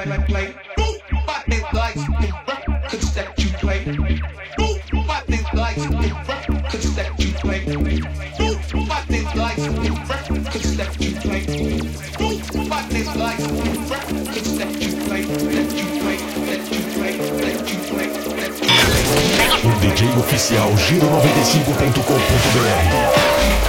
play. My niggas like the records that you play. My niggas like the records that you play. My niggas like the records that you play. My niggas like the records that you play. That you play, that you play, that you play, that you play. O DJ oficial Giro95.com.br